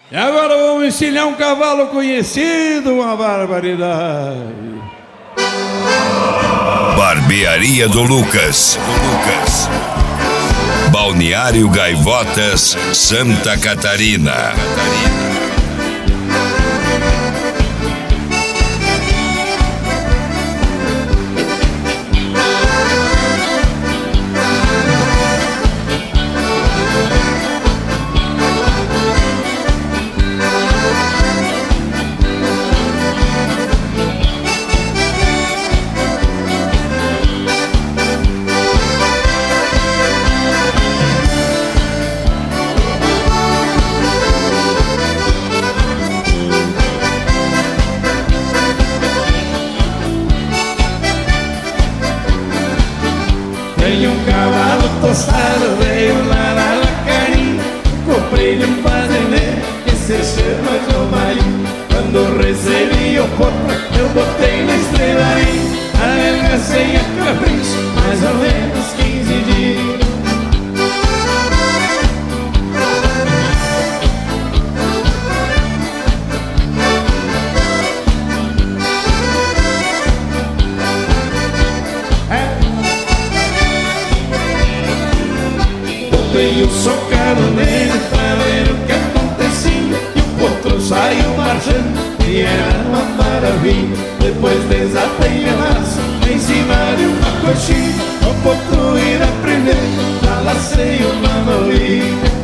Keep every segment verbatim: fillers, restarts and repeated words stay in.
E agora vamos ensinar um cavalo conhecido, uma barbaridade. Barbearia do Lucas. Lucas. Balneário Gaivotas, Santa Catarina. Tenho um cavalo tostado, veio lá na Lacarim. Comprei-lhe um fazendeiro que se chama João Marinho. Quando recebi o corpo, eu botei na estrelaria. Adelgacei a capricho, mais ou menos quinze dias. Veio socado nele pra ver o que acontecia. E o potro saiu marchando e era uma maravilha. Depois desatei a laço em cima de uma coxinha. O potro ir aprender, já lacei uma novilha.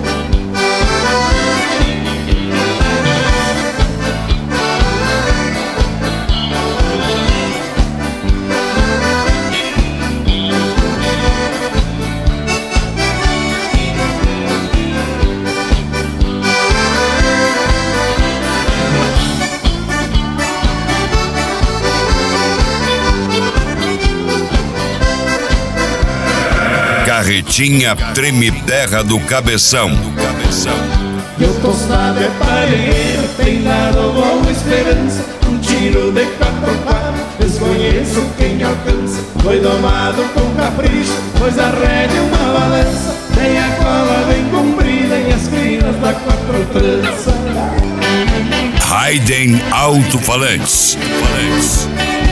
Carretinha Treme Terra do Cabeção. E o tostado é parelheiro, tem dado boa esperança. Um tiro de quatro pares, desconheço quem alcança. Foi domado com capricho, pois a rédea é uma balança. Tem a cola bem comprida e as crinas da quatro tranças. Hayden Alto-Falantes. Falantes.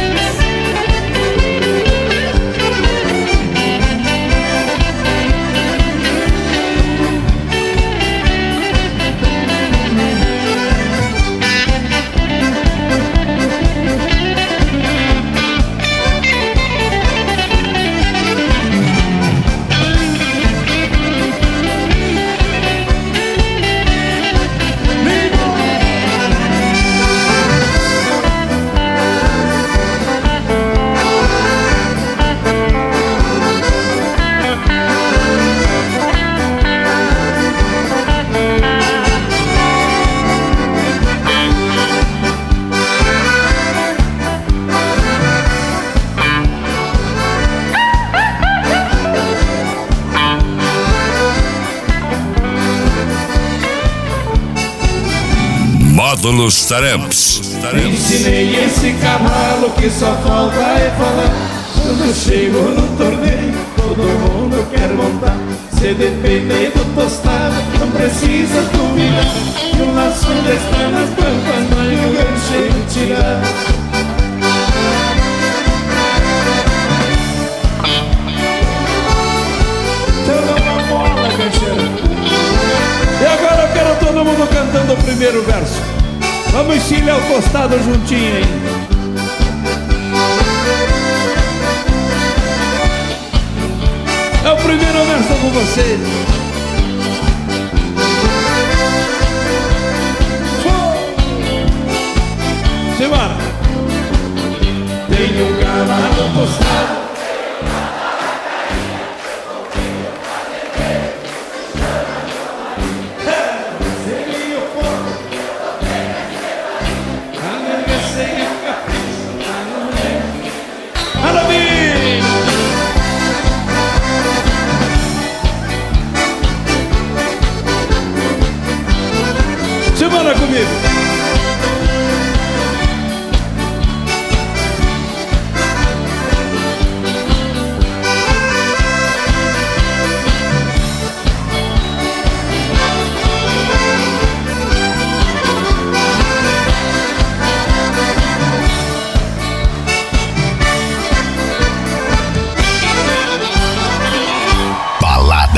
Módulos Taramps. Ensinei esse cavalo que só falta é falar. Quando eu chego no torneio, todo mundo quer montar. Se depender do tostado, não precisa duvidar. E o laço já está nas pampas, mas o gancho é tirar. Então dá uma bola, gancheiro. E agora eu quero todo mundo cantando o primeiro verso. Vamos ensinar o tostado juntinho aí. É o primeiro verso com vocês. Simbora. Tenho um cavalo tostado. Simbora comigo.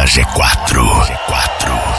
G quatro. G quatro.